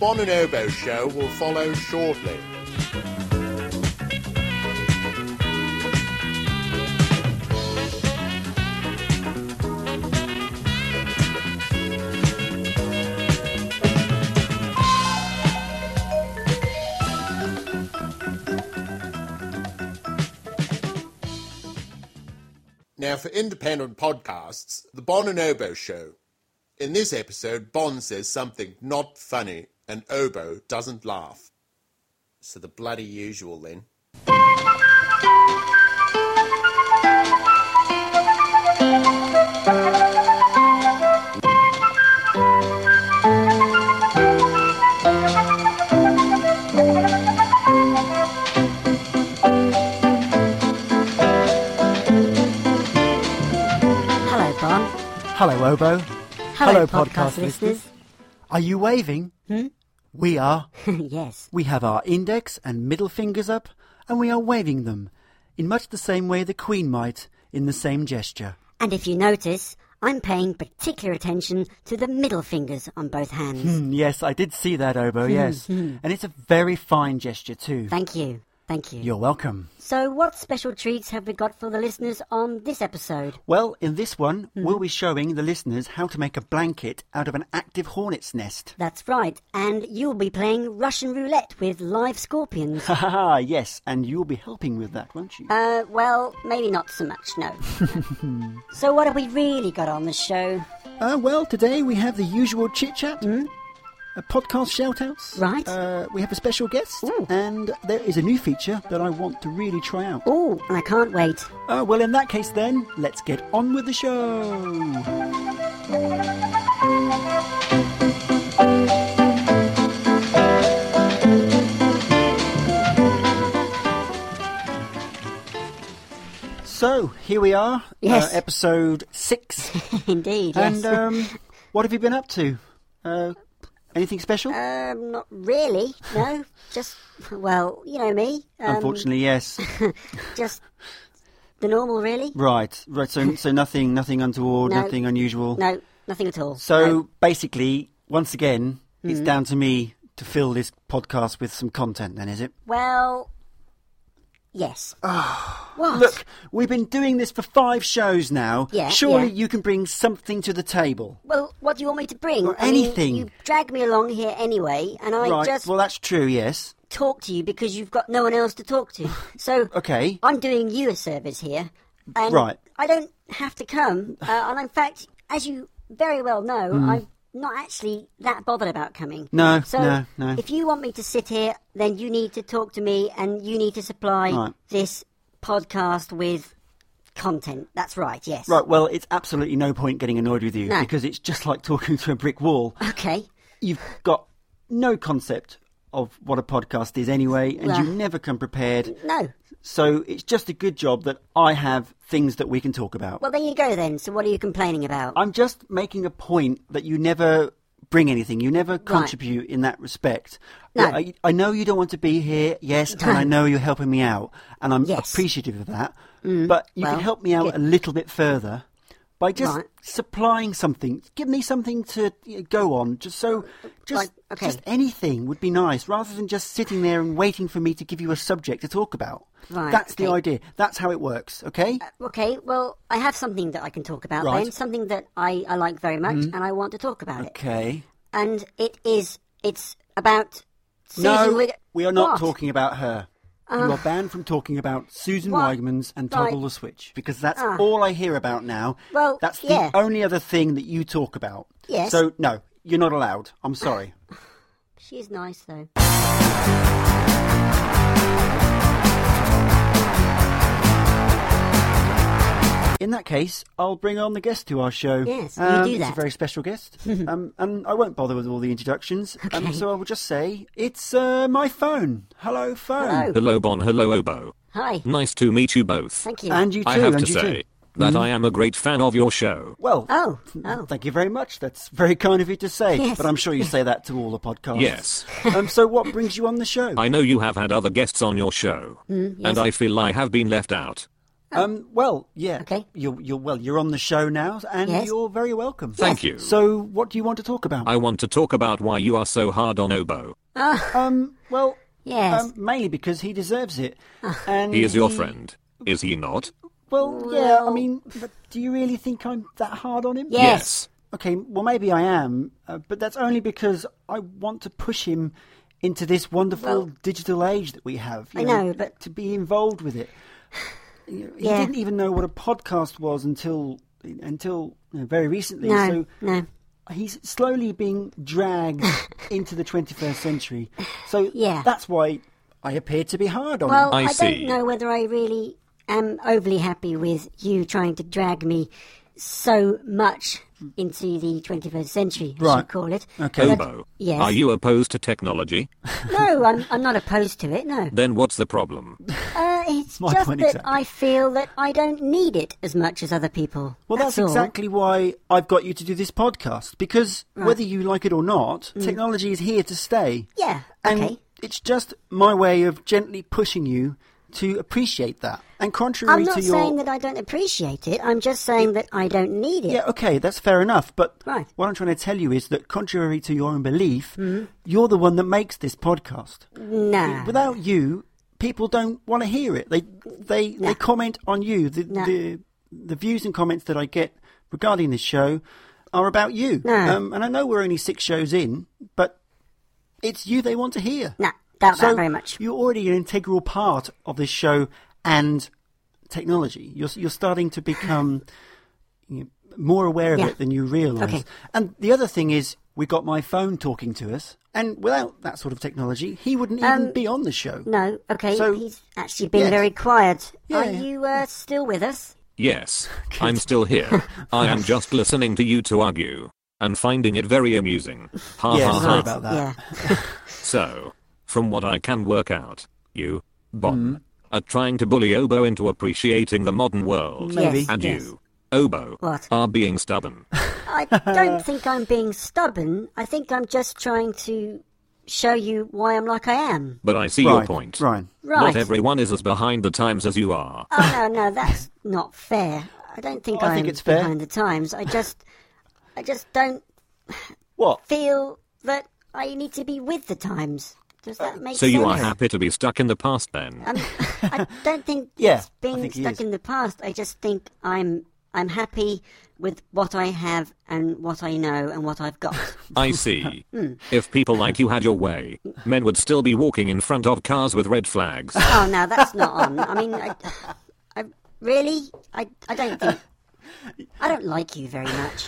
Bon and Oboe show will follow shortly. Now, for independent podcasts, the Bon and Oboe show. In this episode, Bon says something not funny and Oboe doesn't laugh. So the bloody usual then. Hello, Oboe. Hello, podcast listeners. Are you waving? We are. Yes. We have our index and middle fingers up, and we are waving them, in much the same way the Queen might, in the same gesture. And if you notice, I'm paying particular attention to the middle fingers on both hands. Yes, I did see that, Oboe, yes. And it's a very fine gesture too. Thank you. Thank you. You're welcome. So what special treats have we got for the listeners on this episode? Well, in this one, we'll be showing the listeners how to make a blanket out of an active hornet's nest. That's right. And you'll be playing Russian roulette with live scorpions. Ha ha ha, yes. And you'll be helping with that, won't you? Well, maybe not so much, no. So what have we really got on the show? Well, today we have the usual chit-chat. Podcast shout-outs. Right. We have a special guest. Ooh. And there is a new feature that I want to really try out. Oh, and I can't wait. Well, in that case then, let's get on with the show. So, here we are. Yes. Episode 6. Indeed, yes. And what have you been up to? Anything special? Not really, no. Just, well, you know me. Unfortunately, yes. Just the normal, really. Right. So nothing untoward, No. nothing unusual. No, nothing at all. So No. basically, once again, it's down to me to fill this podcast with some content. Then, is it? Well, yes. What? Look, we've been doing this for 5 shows now. Yeah, Surely yeah. you can bring something to the table. Well, what do you want me to bring? Or I mean, anything. you drag me along here anyway, and I Right. just Well, that's true. Yes. talk to you because you've got no one else to talk to. So Okay. I'm doing you a service here, and Right. I don't have to come. And in fact, as you very well know, I'm not actually that bothered about coming. No, So no. if you want me to sit here, then you need to talk to me, and you need to supply Right. this podcast with content. That's right. Yes. Right. Well, it's absolutely no point getting annoyed with you No. because it's just like talking to a brick wall. Okay. You've got no concept of what a podcast is anyway, and you Well- never come prepared. No. So it's just a good job that I have things that we can talk about. Well, there you go then. So what are you complaining about? I'm just making a point that you never bring anything. You never contribute in that respect. No. I know you don't want to be here, yes, No. and I know you're helping me out, and I'm Yes. appreciative of that. But you well, can help me out good. a little bit further by just Right. supplying something. Give me something to go on. Just Like, okay. just anything would be nice, rather than just sitting there and waiting for me to give you a subject to talk about. Right, That's the okay. idea. That's how it works. Okay. Okay, well, I have something that I can talk about Right. then, something that I like very much, and I want to talk about it. Okay. And it's about Susan No, Wig- we are not What? talking about her. You are banned from talking about Susan What? Weigmans and Right. Toggle the Switch, because that's all I hear about now. Well, that's the yeah. only other thing that you talk about. Yes. So, no, you're not allowed. I'm sorry. She's nice, though. In that case, I'll bring on the guest to our show. Yes, you do It's that. a very special guest. And I won't bother with all the introductions. Okay. So I will just say, it's my phone. Hello, phone. Hello. Hello Bon, hello Oboe. Hi. Nice to meet you both. Thank you. And you too, I have and to you say too. that I am a great fan of your show. Well, Oh. thank you very much. That's very kind of you to say. Yes. But I'm sure you say that to all the podcasts. Yes. So what brings you on the show? I know you have had other guests on your show, yes. and I feel I have been left out. Well, yeah. Okay. You're on the show now, and Yes. you're very welcome. Thank you. So, what do you want to talk about? I want to talk about why you are so hard on Obo. Well, Yes. mainly because he deserves it. And He is your friend, is he not? Well, yeah. I Well- mean, but do you really think I'm that hard on him? Yes. Okay. Well, maybe I am, but that's only because I want to push him into this wonderful Well, digital age that we have. I know, but- to be involved with it. He Yeah. didn't even know what a podcast was until very recently. No, So no. he's slowly being dragged into the 21st century. So Yeah. that's why I appear to be hard on Well, him. I I see. don't know whether I really am overly happy with you trying to drag me so much into the 21st century, as you Right. call it. Okay. Obo, Yes. are you opposed to technology? No, I'm not opposed to it, no. Then what's the problem? It's My just point that exactly. I feel that I don't need it as much as other people. Well, that's all. exactly why I've got you to do this podcast, because whether you like it or not, technology is here to stay. Yeah, And okay. it's just my way of gently pushing you to appreciate that. And contrary I'm not to your... saying that I don't appreciate it. I'm just saying that I don't need it. Yeah, okay, that's fair enough. But Right. what I'm trying to tell you is that contrary to your own belief, you're the one that makes this podcast. Nah. Without you, people don't want to hear it. They comment on you. The views and comments that I get regarding this show are about you. No. And I know we're only 6 shows in, but it's you they want to hear. Nah, doubt So that very much. you're already an integral part of this show and technology. You're starting to become more aware of Yeah. it than you realise. Okay. And the other thing is, we got my phone talking to us, and without that sort of technology, he wouldn't even be on the show. No, okay. So- He's actually been Yes. very quiet. Yeah, Are yeah. you still with us? Yes, I'm still here. I am just listening to you two argue and finding it very amusing. Ha Yeah, ha sorry ha. about that. Yeah. So, from what I can work out, you, Bon, Mm-hmm. are trying to bully Obo into appreciating the modern world. Maybe. Yes, And yes. you, Obo, What? are being stubborn. I don't think I'm being stubborn. I think I'm just trying to show you why I'm like I am. But I see your Right, point. Ryan. Right. Not everyone is as behind the times as you are. Oh, no, that's not fair. I don't think I I'm think it's fair. behind the times. I just don't What? feel that I need to be with the times. Does that make So sense? you are happy to be stuck in the past then? I don't think Yeah, it's I being think he stuck is. in the past. I just think I'm happy with what I have and what I know and what I've got. I see. Hmm. If people like you had your way, men would still be walking in front of cars with red flags. Oh, no, that's not on. I mean, I really, I don't think. I don't like you very much.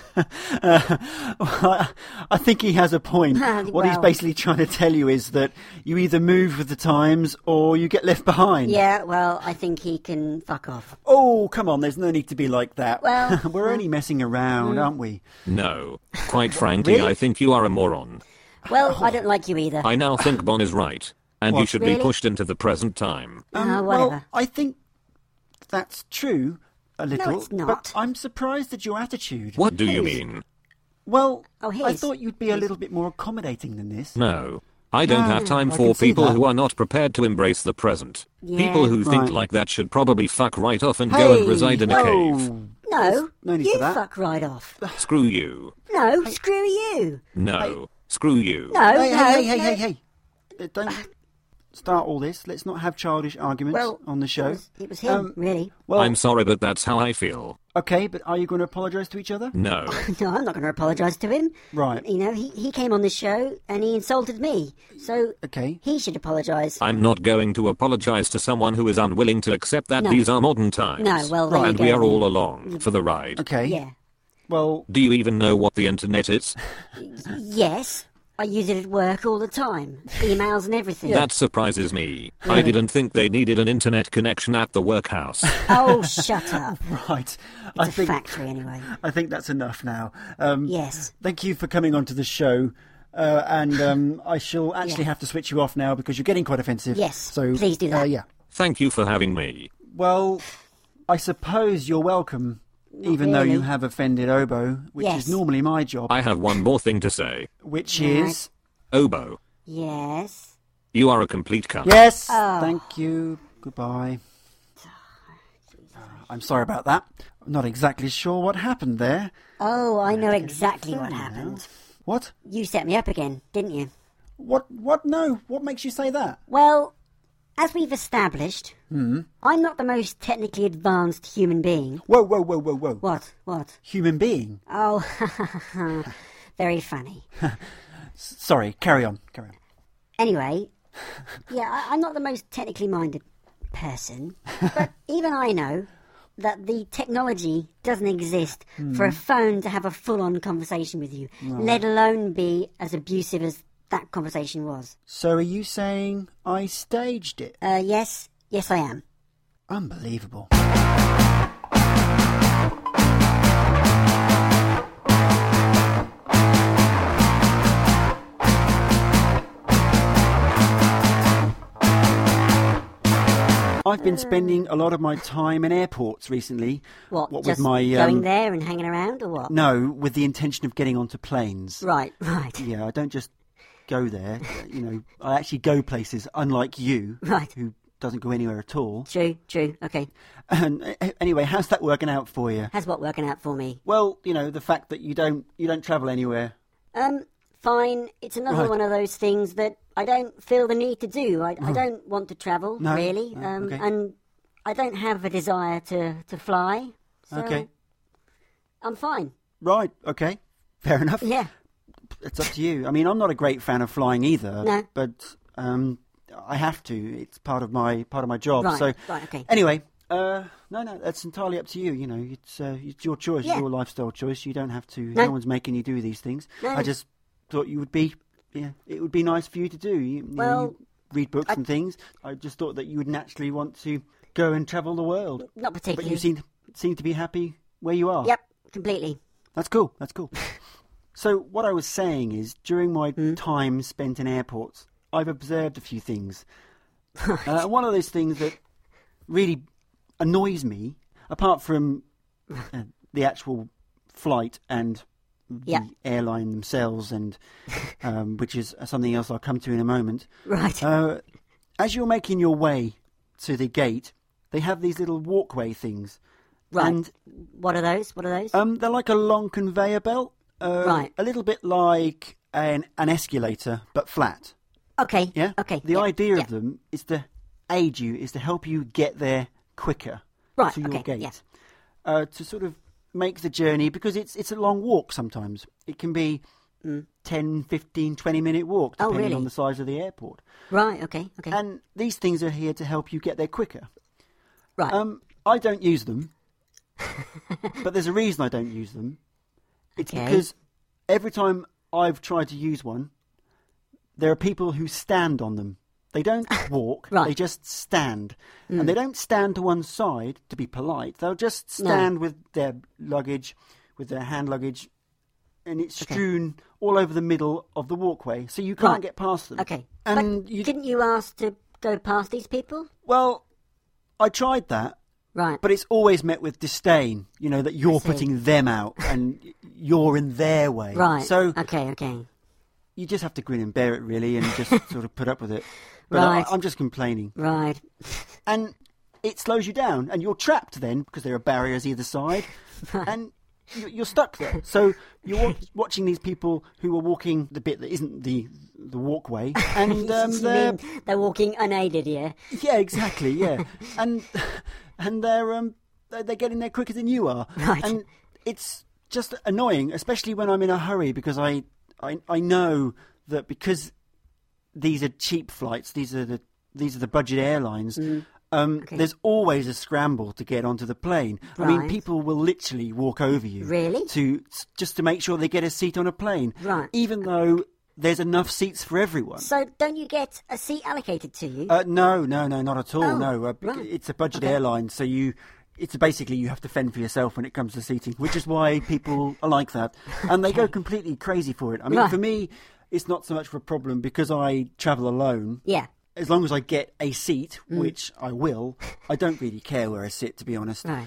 I think he has a point. What he's Well- basically trying to tell you is that you either move with the times or you get left behind. Yeah, well, I think he can fuck off. Oh, come on, there's no need to be like that. Well, we're only messing around, Mm. aren't we? No. Quite frankly, Really? I think you are a moron. Well, I don't like you either. I now think Bon is right, and you What? should Really? be pushed into the present time. Whatever. Well, I think that's true a little. it's not. But I'm surprised at your attitude. What do you His. mean? Well, Oh, I his. thought you'd be a little bit more accommodating than this. No. I don't have time I for can see people that. who are not prepared to embrace the present. Yeah. People who think Right. like that should probably fuck right off and go and reside in a cave. whoa. No, No need you for that. fuck right off. Screw you. No, screw you. No. Screw you. No, Hey, no, hey, hey, no. hey, hey. Don't start all this. Let's not have childish arguments Well, on the show. It was him, really. Well, I'm sorry, but that's how I feel. okay, but are you going to apologise to each other? No. No, I'm not going to apologise to him. Right. You know, he came on the show and he insulted me. So Okay. he should apologise. I'm not going to apologize to someone who is unwilling to accept that No. these are modern times. No, well, there you And go we are then. all along for the ride. Okay. Yeah. Well, Do you even know what the internet is? Yes, I use it at work all the time. Emails and everything. That surprises me. I didn't think they needed an internet connection at the workhouse. Oh, shut up. right. It's a factory anyway. I think that's enough now. Yes. Thank you for coming onto the show. And I shall actually Yeah. have to switch you off now because you're getting quite offensive. Yes, So please do that. yeah. Thank you for having me. Well, I suppose you're welcome, even though you really. have offended Obo, which Yes. is normally my job, I have one more thing to say. which Right. is Obo, Yes. you are a complete cunt. yes. Oh. Thank you. Goodbye. I'm sorry about that. I'm not exactly sure what happened there. Oh, I know exactly what happened. What? You set me up again, didn't you? What? No. What makes you say that? Well, as we've established, I'm not the most technically advanced human being. Whoa. What? Human being? Oh, very funny. Sorry, carry on. Anyway, yeah, I'm not the most technically minded person, but even I know that the technology doesn't exist for a phone to have a full-on conversation with you, let alone be as abusive as that conversation was. So are you saying I staged it? Yes, I am. Unbelievable. I've been spending a lot of my time in airports recently. What, with just my going there and hanging around, or what? No, with the intention of getting onto planes. Right. Yeah, I don't just go there. I actually go places, unlike you, Right. who doesn't go anywhere at all. True, okay. And anyway, how's that working out for you? How's what working out for me? Well, the fact that you don't travel anywhere. Fine. It's another Right. one of those things that I don't feel the need to do. I don't want to travel, No? really. No, okay. And I don't have a desire to fly. So Okay. I'm fine. Right, okay. Fair enough. Yeah. It's up to you. I mean, I'm not a great fan of flying either. No. But I have to. It's part of my job. Right, So right, okay. Anyway, no, that's entirely up to you. It's your choice, Yeah. your lifestyle choice. You don't have to. No. No one's making you do these things. No. I just thought you would be. Yeah, it would be nice for you to do. You read books and things. I just thought that you would naturally want to go and travel the world. Not But particularly. you seem to be happy where you are. Yep, completely. That's cool. So what I was saying is, during my time spent in airports, I've observed a few things. One of those things that really annoys me, apart from the actual flight and Yeah. the airline themselves, and which is something else I'll come to in a moment. Right. As you're making your way to the gate, they have these little walkway things. Right. And What are those? they're like a long conveyor belt. Right. A little bit like an escalator, but flat. Okay. Yeah? Okay. The yeah, idea yeah. of them is to aid you, is to help you get there quicker Right, to your okay, gate. yeah. To sort of make the journey, because it's a long walk sometimes. It can be 10, 15, 20-minute walk, Oh, depending really? on the size of the airport. Right. Okay. And these things are here to help you get there quicker. Right. I don't use them, but there's a reason I don't use them. It's Okay. because every time I've tried to use one, there are people who stand on them. They don't walk, Right. they just stand. And they don't stand to one side to be polite. They'll just stand with their luggage, with their hand luggage, and it's strewn all over the middle of the walkway, so you can't Right. get past them. Okay. And But didn't you ask to go past these people? Well, I tried that, Right. but it's always met with disdain, that you're see. putting them out and you're in their way. Right. So Okay. you just have to grin and bear it, really, and just sort of put up with it. But Right. I'm just complaining. Right. And it slows you down, and you're trapped then, because there are barriers either side, and you're stuck there. So you're watching these people who are walking the bit that isn't the walkway, and You they're... mean they're walking unaided, yeah? Yeah, exactly, yeah. and they're getting there quicker than you are. Right. And it's just annoying, especially when I'm in a hurry, because I know that because these are cheap flights, these are the budget airlines. There's always a scramble to get onto the plane. I mean, Right. people will literally walk over you Really? just to make sure they get a seat on a plane, Right. even though there's enough seats for everyone. So don't you get a seat allocated to you? No, not at all. Oh, No, right. it's a budget airline, so it's basically you have to fend for yourself when it comes to seating, which is why people are like that, and they go completely crazy for it. I mean, Right. for me, it's not so much of a problem because I travel alone. Yeah. As long as I get a seat, which I will, I don't really care where I sit, to be honest. Right.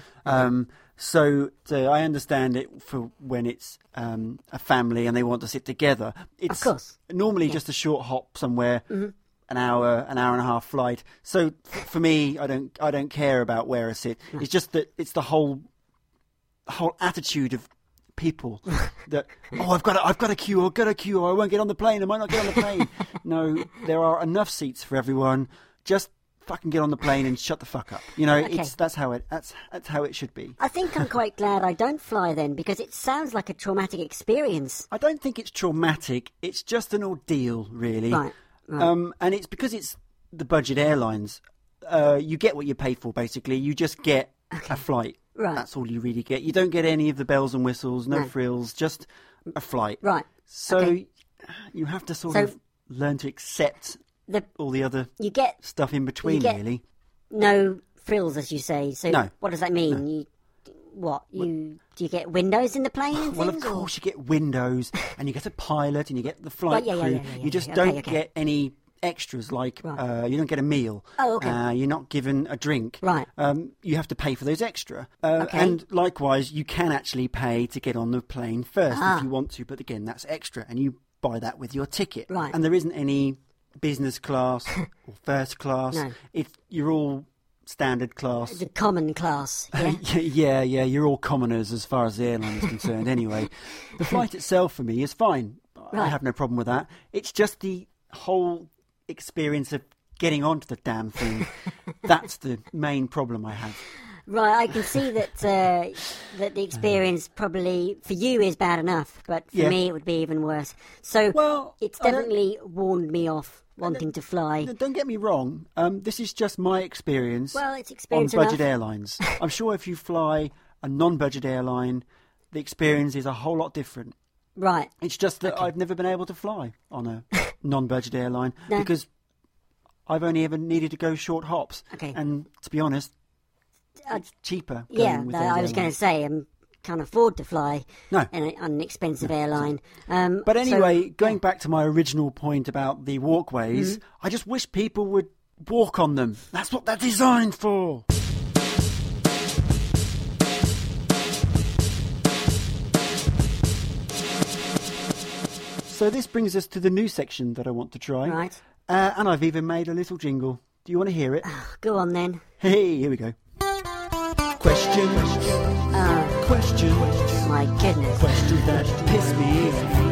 So I understand it for when it's a family and they want to sit together. It's Of course. normally just a short hop somewhere an hour and a half flight. So for me, I don't care about where I sit. It's just that it's the whole attitude of people that I've got a queue, I won't get on the plane, I might not get on the plane. No, there are enough seats for everyone. Just fucking get on the plane and shut the fuck up. Okay. That's how it should be. I think I'm quite glad I don't fly then, because it sounds like a traumatic experience. I don't think it's traumatic. It's just an ordeal, really. Right. And it's because it's the budget airlines. You get what you pay for, basically. You just get a flight. Right. That's all you really get. You don't get any of the bells and whistles, no frills, just a flight. Right. So you have to sort of learn to accept all the other stuff in between, really. No frills, as you say. So no. What does that mean? No. Do you get windows in the plane and things? Well, of course you get windows, and you get a pilot, and you get the flight crew. Yeah, you just okay, don't get any extras, like you don't get a meal. Oh, okay. You're not given a drink. Right. You have to pay for those extra. Okay. And likewise, you can actually pay to get on the plane first if you want to, but again, that's extra, and you buy that with your ticket. Right. And there isn't any business class or first class. No. You're all standard class. The common class, yeah? Yeah, you're all commoners as far as the airline is concerned anyway. The flight itself for me is fine. Right. I have no problem with that. It's just the whole experience of getting onto the damn thing. That's the main problem I have. Right, I can see that that the experience probably for you is bad enough, but for me it would be even worse. So it's definitely warned me off wanting to fly. Don't get me wrong. This is just my experience. Well, it's experience on budget enough. airlines. I'm sure if you fly a non-budget airline, the experience is a whole lot different. Right. It's just that I've never been able to fly on a non-budget airline because I've only ever needed to go short hops. Okay. And to be honest, it's cheaper. Going with those I was going to say I can't afford to fly on an expensive airline. But anyway, going back to my original point about the walkways, I just wish people would walk on them. That's what they're designed for. So this brings us to the new section that I want to try. Right. And I've even made a little jingle. Do you want to hear it? Go on then. Hey, here we go. Question. Question. My goodness. Questions that piss me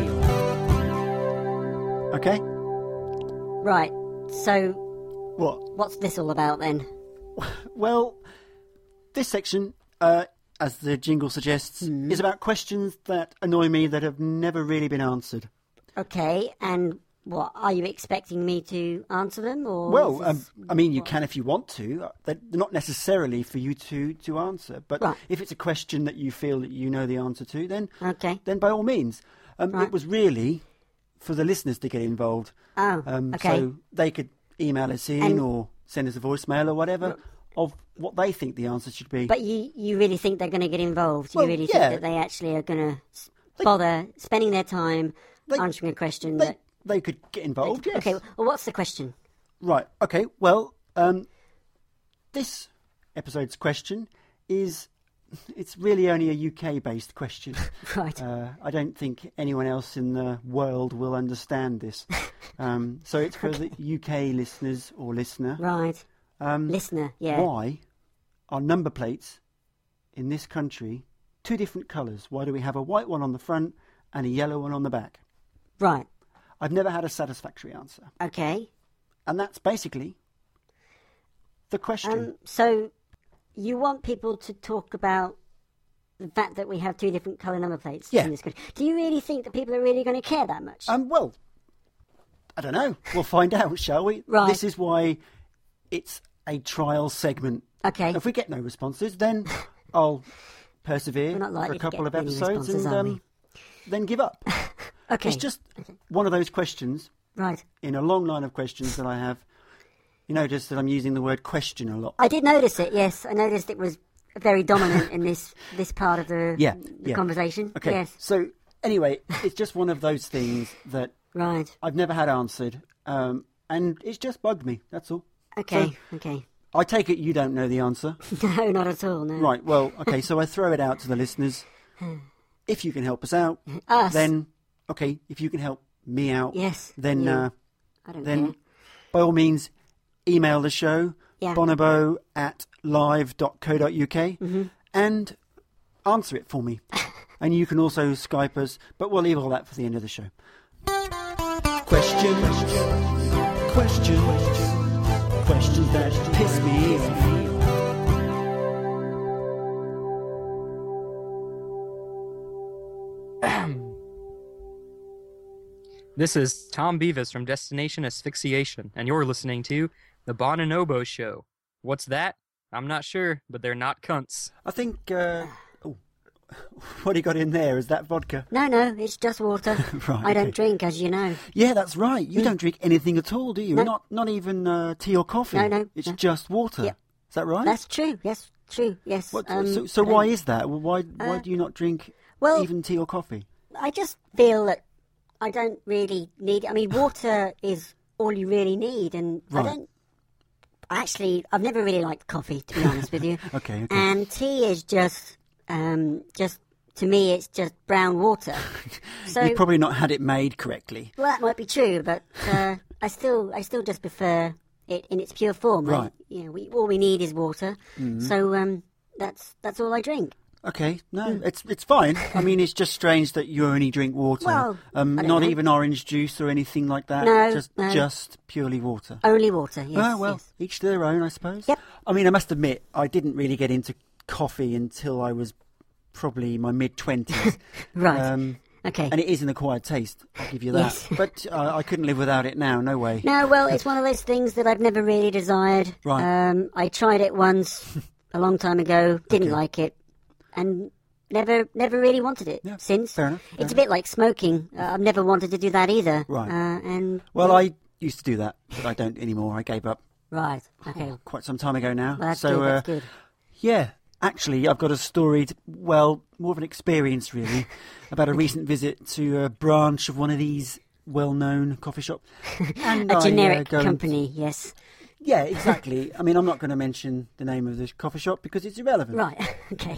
off. Okay? Right. So What? what's this all about then? Well, this section, as the jingle suggests, is about questions that annoy me that have never really been answered. Okay, and what, are you expecting me to answer them? Or Well, I mean, you can if you want to. They're not necessarily for you to answer. But if it's a question that you feel that you know the answer to, then by all means. It was really for the listeners to get involved. Oh, okay. So they could email us in or send us a voicemail or whatever of what they think the answer should be. But you really think they're going to get involved? Well, you really think that they actually are going to bother spending their time answering a question? They could get involved, yes. Okay, well, what's the question? Right, okay. Well, this episode's question it's really only a UK-based question. Right. I don't think anyone else in the world will understand this. So it's for the UK listeners or listener. Right. Listener, yeah. Why are number plates in this country two different colours? Why do we have a white one on the front and a yellow one on the back? Right. I've never had a satisfactory answer. Okay. And that's basically the question. So you want people to talk about the fact that we have two different colour number plates in this country. Do you really think that people are really going to care that much? Well, I don't know. We'll find out, shall we? Right. This is why it's a trial segment. Okay. If we get no responses, then I'll persevere for a couple of episodes and then give up. Okay. It's just one of those questions in a long line of questions that I have. You notice that I'm using the word question a lot. I did notice it, yes. I noticed it was very dominant in this part of the conversation. Okay. Yes. So anyway, it's just one of those things that I've never had answered, and it's just bugged me, that's all. Okay, so, okay. I take it you don't know the answer. No, not at all, no. Right, well, okay, so I throw it out to the listeners. If you can help us out, us. then, okay, if you can help me out, yes, then, I don't care. by all means, email the show, Yeah. bonobo@live.co.uk, and answer it for me. And you can also Skype us, but we'll leave all that for the end of the show. Questions that piss me off. This is Tom Beavis from Destination Asphyxiation, and you're listening to The Bon and Oboe Show. What's that? I'm not sure, but they're not cunts. I think... what do you got in there? Is that vodka? No, it's just water. Right, I don't okay. drink, as you know. Yeah, that's right. You don't drink anything at all, do you? No. Not even tea or coffee? No, It's no. just water. Yep. Is that right? That's true. Yes, true. Yes. What, so why is that? Why do you not drink well- even tea or coffee? I just feel that I don't really need it. I mean, water is all you really need, and Right. I've never really liked coffee, to be honest with you. Okay. And tea is just to me, it's just brown water. So, You've probably not had it made correctly. well, that might be true, but I still just prefer it in its pure form. Right. All we need is water. So that's all I drink. Okay, no, it's fine. I mean, it's just strange that you only drink water. Well, I don't not know. even orange juice or anything like that. No, no. Just purely water. Only water. Yes. Oh, well, yes. each to their own, I suppose. Yep. I mean, I must admit, I didn't really get into coffee until I was probably my mid-20s. Right. Okay. And it is an acquired taste, I'll give you that. Yes. But I couldn't live without it now, no way. No, well, it's one of those things that I've never really desired. Right. I tried it once a long time ago, didn't like it, and never really wanted it Yeah, since. fair enough, It's a bit like smoking. I've never wanted to do that either. Right. And Well, I used to do that, but I don't anymore. I gave up right. Okay. quite some time ago now. Well, that's so, good. That's good. Yeah, actually, I've got a story, more of an experience, really, about a recent visit to a branch of one of these well-known coffee shops. And A generic go and- company. Yes. Yeah, exactly. I mean, I'm not going to mention the name of the coffee shop because it's irrelevant. Right. Okay.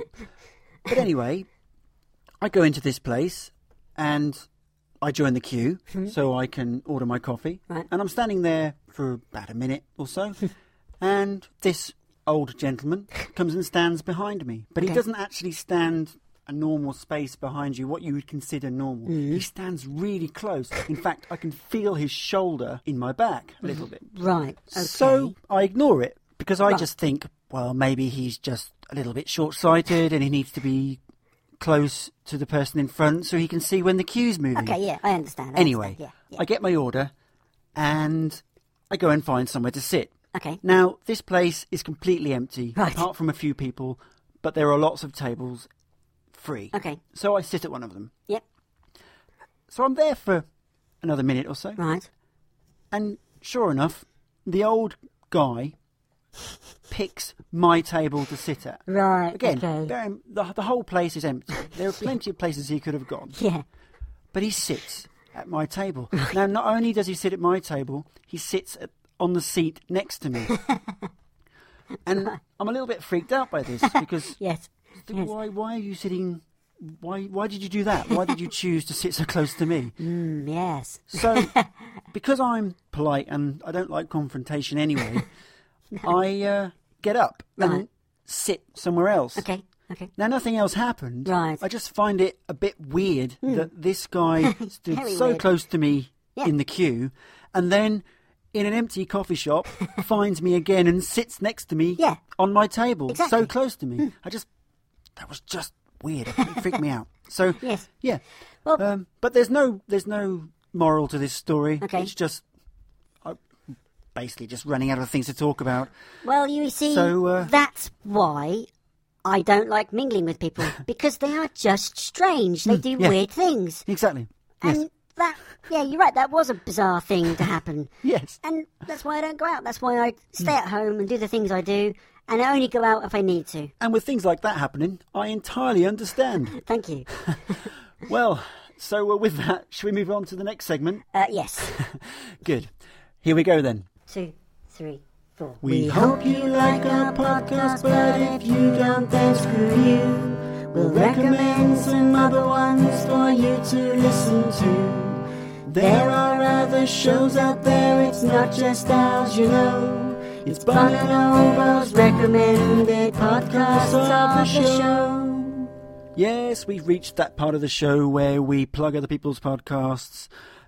But anyway, I go into this place and I join the queue so I can order my coffee. Right. And I'm standing there for about a minute or so. And this old gentleman comes and stands behind me. But he Okay. doesn't actually stand a normal space behind you, what you would consider normal. He stands really close. In fact, I can feel his shoulder in my back a little bit. Right. Okay. So I ignore it because I Right. just think, well, maybe he's just a little bit short-sighted and he needs to be close to the person in front so he can see when the queue's moving. Okay. Yeah, I understand. Anyway, Yeah. I get my order and I go and find somewhere to sit. Okay. Now, this place is completely empty, Right. apart from a few people, but there are lots of tables free. Okay. So I sit at one of them. Yep. So I'm there for another minute or so. Right. And sure enough, the old guy picks my table to sit at. Right. Again, Okay. the whole place is empty. There are plenty of places he could have gone. Yeah. But he sits at my table. Now, not only does he sit at my table, he sits on the seat next to me. And I'm a little bit freaked out by this because Yes. Yes. why are you sitting... Why did you do that? Why did you choose to sit so close to me? Yes. So, because I'm polite and I don't like confrontation anyway, I get up and Right. sit somewhere else. Okay. Okay. Now, nothing else happened. Right. I just find it a bit weird that this guy stood Very so weird. close to me Yeah. in the queue and then in an empty coffee shop finds me again and sits next to me Yeah. on my table, Exactly. so close to me. That was just weird. It freaked me out. So, Yes. yeah. Well- but there's no moral to this story. Okay. It's just basically just running out of things to talk about. Well, you see, So, that's why I don't like mingling with people, because they are just strange. They do yeah. weird things. Exactly. Yes. And yeah, you're right, that was a bizarre thing to happen. Yes. And that's why I don't go out. That's why I stay at home and do the things I do, and I only go out if I need to. And with things like that happening, I entirely understand. Thank you. Well, so with that, shall we move on to the next segment? Yes. Good. Here we go then. 2, 3, 4. We hope you like our podcast, but if you don't, then screw you. We'll recommend some other ones for you to listen to. There are other shows out there, it's not just ours, you know. It's Bon and Obo's recommended podcasts of the show. Yes, we've reached that part of the show where we plug other people's podcasts.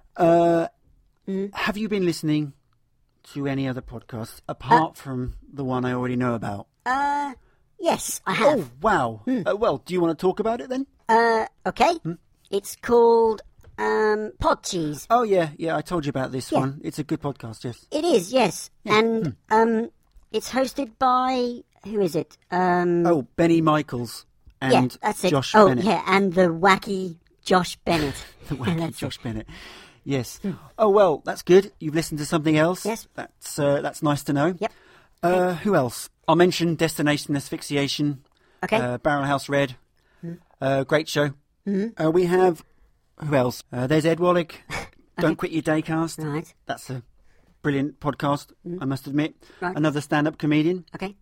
Have you been listening to any other podcasts apart from the one I already know about? Yes, I have. Oh, wow. Well, do you want to talk about it then? Okay. It's called Pod Cheese. Oh, yeah, I told you about this one. It's a good podcast, yes. It is, yes. Yeah. And it's hosted by, who is it? Benny Michaels and that's it. Josh Bennett. Oh, yeah, and the wacky Josh Bennett. The wacky Josh Bennett. Yes. Oh, well, that's good. You've listened to something else. Yes. That's nice to know. Yep. Who else? I'll mention Destination Asphyxiation. Okay. Barrel House Red. Great show. We have... Who else? There's Ed Wallach. Don't Quit Your Daycast. Right. That's a brilliant podcast, I must admit. Right. Another stand-up comedian. Okay.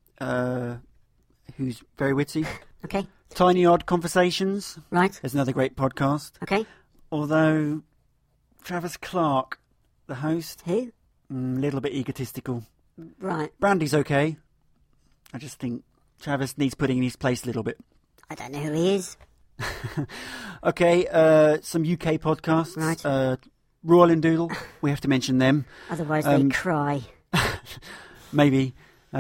Who's very witty. Okay. Tiny Odd Conversations. Right. There's another great podcast. Okay. Although Travis Clark, the host, Who? a little bit egotistical. Right. Brandy's okay. I just think Travis needs putting in his place a little bit. I don't know who he is. Okay, some UK podcasts. Right. Royal and Doodle. We have to mention them. Otherwise they cry. Maybe.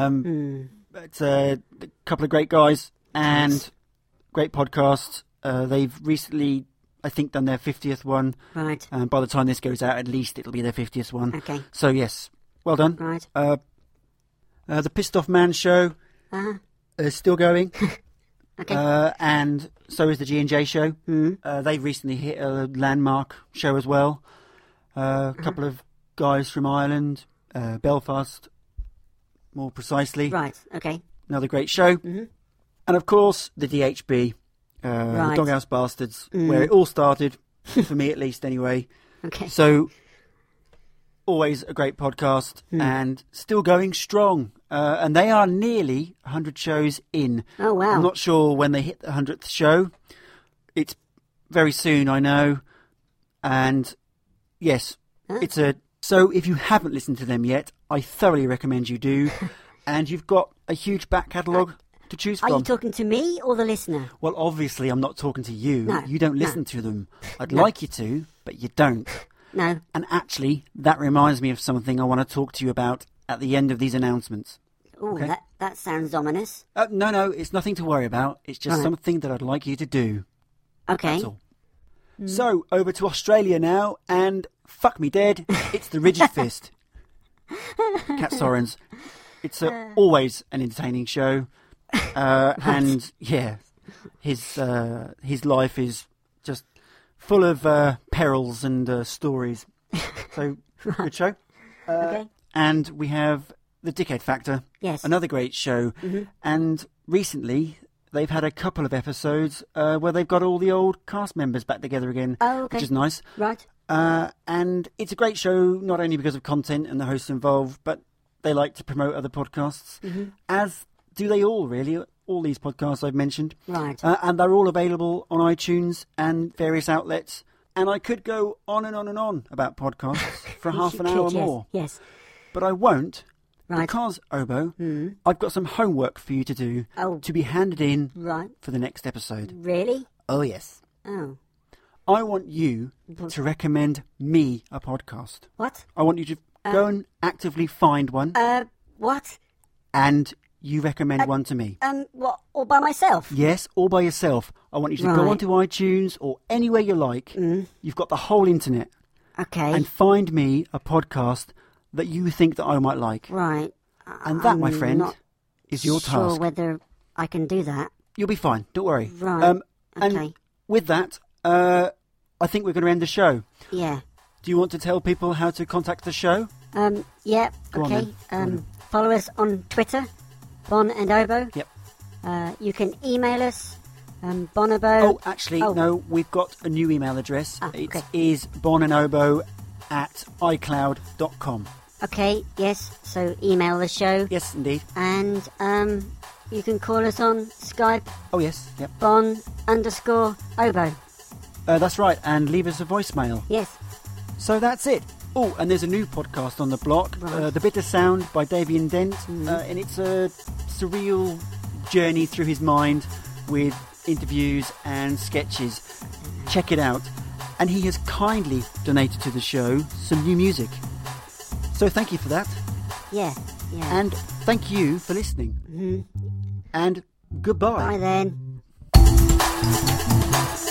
But a couple of great guys and great podcasts. They've recently, I think, done their 50th one. Right. And by the time this goes out, at least it'll be their 50th one. Okay. So, yes, well done. Right. The Pissed Off Man show is still going. Okay. And so is the G&J show. They've recently hit a landmark show as well. A couple of guys from Ireland, Belfast, more precisely. Right. Okay. Another great show. And of course, the DHB, Right. Doghouse Bastards, where it all started, for me at least anyway. Okay. So, always a great podcast and still going strong. And they are nearly 100 shows in. Oh, wow. I'm not sure when they hit the 100th show. It's very soon, I know. And yes, it's a... So if you haven't listened to them yet, I thoroughly recommend you do. And you've got a huge back catalogue to choose Are from. you talking to me or the listener? Well, obviously, I'm not talking to you. No, You don't no. listen to them. I'd like you to, but you don't. No. And actually, that reminds me of something I want to talk to you about at the end of these announcements. Oh, Okay. that sounds ominous. No, it's nothing to worry about. It's just Right. something that I'd like you to do. Okay. That's all. So, over to Australia now, and fuck me dead, it's the Rigid Fist. Cat Sorens. It's always an entertaining show. And, yeah, his life is just full of perils and stories. So, good show. Okay. And we have The Dickhead Factor. Yes. Another great show. And recently, they've had a couple of episodes where they've got all the old cast members back together again, Oh, okay. which is nice. Right. And it's a great show, not only because of content and the hosts involved, but they like to promote other podcasts, as do they all, really, all these podcasts I've mentioned. Right. And they're all available on iTunes and various outlets. And I could go on and on and on about podcasts for half an hour Yes, more. Yes. But I won't, Right. because, Obo, I've got some homework for you to do Oh. to be handed in Right. for the next episode. Really? Oh, yes. Oh. I want you to recommend me a podcast. What? I want you to go and actively find one, What? and you recommend one to me. What? All by myself? Yes, all by yourself. I want you to go Right. onto iTunes or anywhere you like. You've got the whole internet. Okay. And find me a podcast that you think that I might like. Right. And that, my I'm friend, not is your sure task. whether I can do that. You'll be fine. Don't worry. Right. And Okay. with that, I think we're going to end the show. Yeah. Do you want to tell people how to contact the show? Yeah. Go on Okay. then. Follow us on Twitter, Bon and Obo. Yep. You can email us, Bonobo. Oh, actually, Oh. no, we've got a new email address. Ah, It okay. is bonanobo@icloud.com. Okay. Yes. So email the show, Yes, indeed. and you can call us on Skype, Oh, yes, yep. Bon_Obo. That's right, and leave us a voicemail. Yes. So that's it. Oh, and there's a new podcast on the block, Right. The Bitter Sound by Davian Dent, and it's a surreal journey through his mind with interviews and sketches. Check it out. And he has kindly donated to the show some new music. So thank you for that. Yeah. And thank you for listening. And goodbye. Bye then.